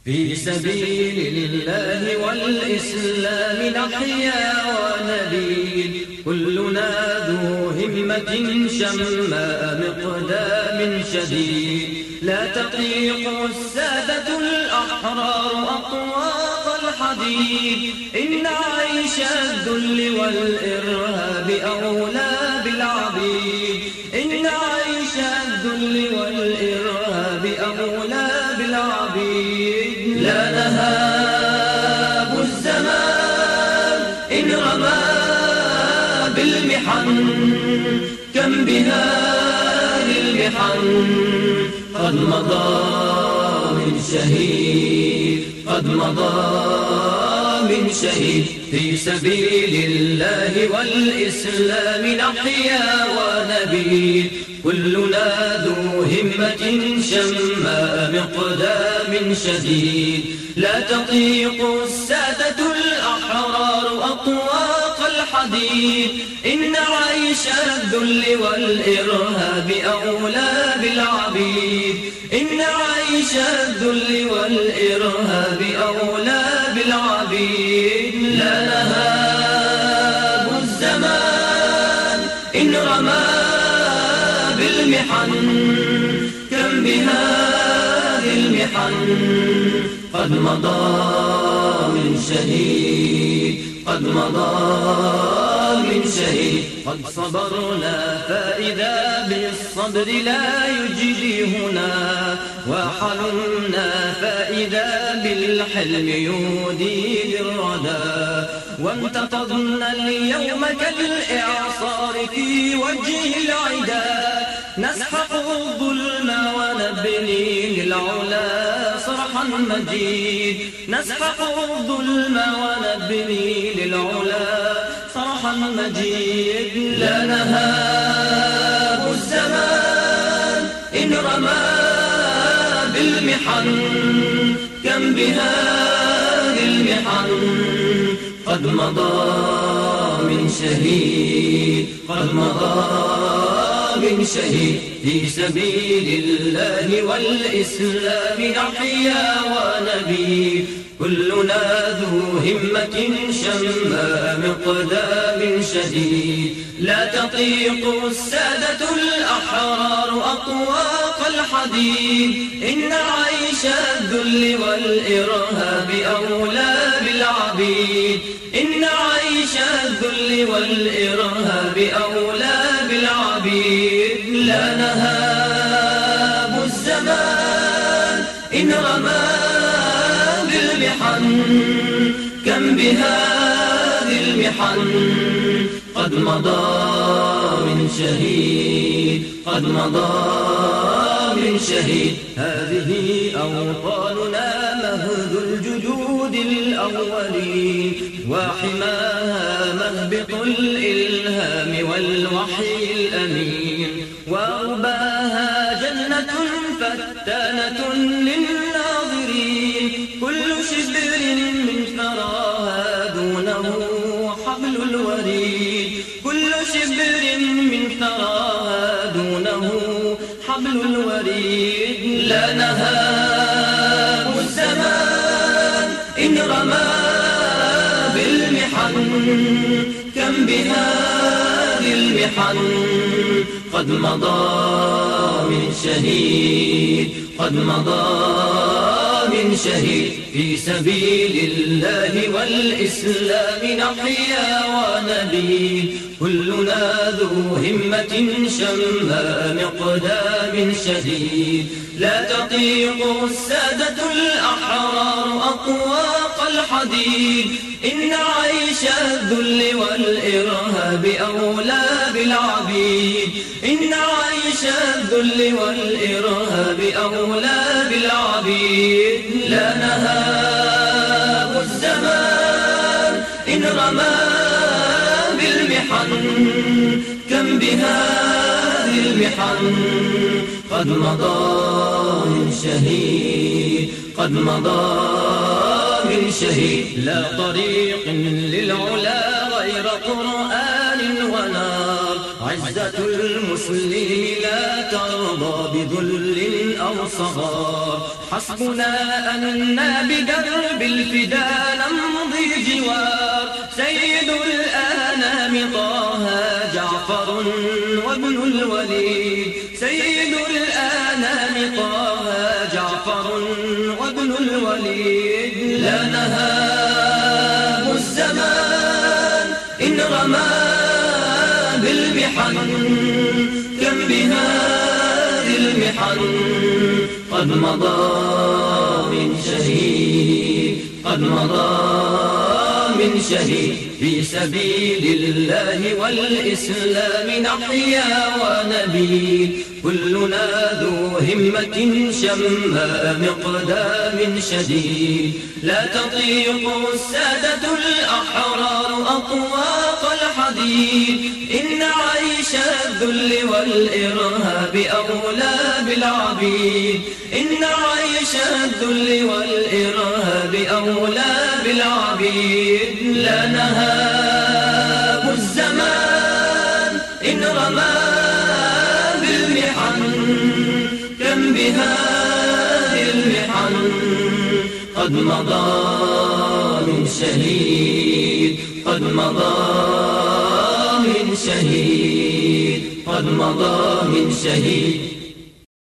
في سبيل الله والإسلام نحيا ونبيد، كلنا ذو همة شماء مقدام شديد. لا تطيق السادة الأحرار أطواق الحديد، إن عيش الذل والإرهاب أولى بالعبيد. إن عيش الذل والإرهاب أولى بالعبيد. لا نهاب الزمان إن رمى بالمحن، كم بهذه المحن قد مضى من شهيد، قد مضى من شهيد. في سبيل الله والإسلام نحيا ونبيد، كلنا ذو همة شماء مقدام شديد. لا تطيق السادة الأحرار أطواق الحديد، إن عيش الذل والإرهاب أولى بالعبيد. إن عيش الذل والإرهاب أولى بالعبيد. لا نهاب الزمان إن رمى بالمحن، كم بهذه المحن قد مضى من شهيد، قد مضى من شهيد. قد صبرنا فإذا بالصبر لا يجديهنا، وحلمنا فإذا بالحلم يودي للردى. وانتفضنا اليوم كالإعصار في وجه العدا، نسحق الظلم ونبني للعلا صرحا مجيد. نسحق الظلم ونبني للعلا صرحا مجيد. لا نهاب الزمان إن رمى بالمحن، كم بهذه المحن قد مضى من شهيد، قد مضى من شهيد. في سبيل الله والإسلام نحيا ونبيد، كلنا ذو همة شماء مقدام شديد. لا تطيق السادة الأحرار أطواق الحديد، إن عيش الذل والإرهاب أولى بالعبيد. إن عيش الذل والإرهاب أولى بالعبيد. لا نهاب الزمان إن رمى بالمحن، كم بهذه المحن قد مضى من شهيد، قد مضى من شهيد. هذه أوطاننا مهد الجدود الأولين، وحماها مهبط الإلهام والوحي الأمين. وأرباها جنة فتانة للناظرين، كل شبر من ثراها دونه حبل الوريد. كل شبر من ثراها دونه حبل الوريد. لا نهاب الزمان إن رمى بالمحن، كم بهذه المحن قد مضى من شهيد، قد مضى من شهيد. في سبيل الله والإسلام نحيا ونبيد، كلنا ذو همة شماء مقدام شديد. لا تطيق السادة الأحرار أطواق الحديد، إن عيش الذل والإرهاب أولى بالعبيد. إن عيش الذل والإرهاب أولى بالعبيد. لا نهاب الزمان إن رمى بالمحن، كم بهذه المحن قد مضى من شهيد، قد مضى من شهيد. لا طريق للعلا غير قرآن ونار، عزة المسلمين لا ترضى بذل أو صغار. حسبنا أننا بدرب الفداء نمضي جوار. سيد الأنام طه جعفر وابن الوليد. سيد الأنام طه جعفر وابن الوليد. لا نهاب الزمان إن رمى بالمحن. كم بهذه المحن قد مضى من شهيد. قد مضى من شهيد في سبيل الله والإسلام نحيا ونبيد. كلنا ذو همة شماء مقدام شديد. لا تطيق السادة الأحرار أطواق الحديد. إن عيش الذل والإرهاب أولى بالعبيد. إن عيش الذل والإرهاب أولى بالعبيد. لا نهاب الزمان إن رمى بالمحن. كم بهذه المحن قد مضى من شهيد. قد مضى من شهيد. قد مضى من شهيد